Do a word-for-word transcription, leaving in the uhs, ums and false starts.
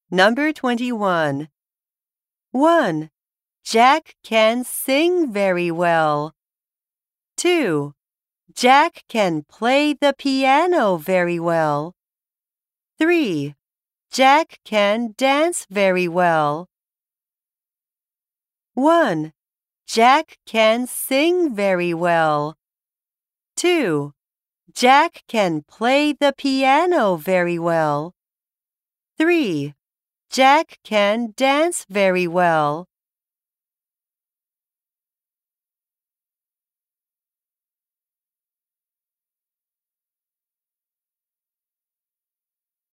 Number twenty-one. one. Jack can sing very well. two. Jack can play the piano very well. three. Jack can dance very well. one. Jack can sing very well. two. Jack can play the piano very well. three. Jack can dance very well.